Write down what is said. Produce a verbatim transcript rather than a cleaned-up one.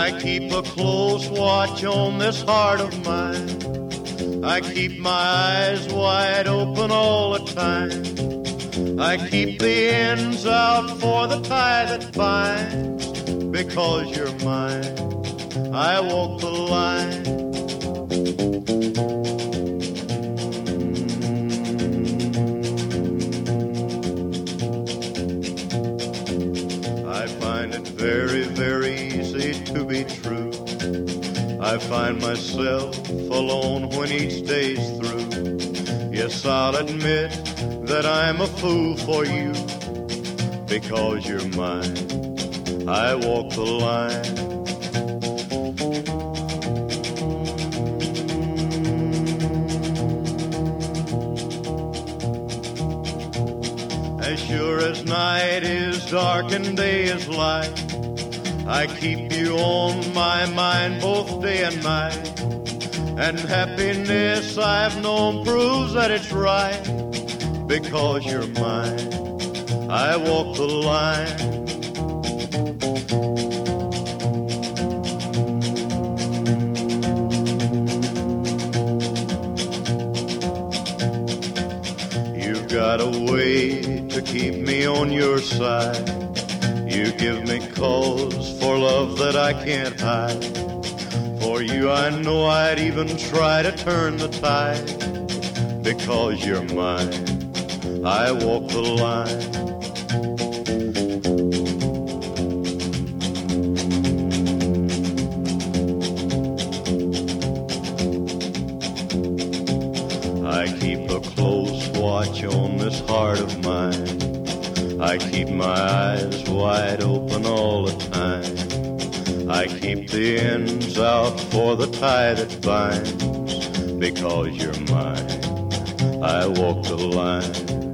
I keep a close watch on this heart of mine. I keep my eyes wide open all the time. I keep the ends out for the tie that binds. Because you're mine, I walk the line. I find it very, very easy to be true. I find myself alone when each day's through. Yes, I'll admit that I'm a fool for you. Because you're mine, I walk the line. As sure as night is dark and day is light, I keep you on my mind both day and night. And happiness I've known proves that it's right. Because you're mine, I walk the line. You've got a way to keep me on your side. You give me cause for love that I can't hide. For you I know I'd even try to turn the tide. Because you're mine, I walk the line. I keep a close watch on this heart of mine. I keep my eyes wide open all the time. I keep the ends out for the tie that binds. Because you're mine, I walk the line.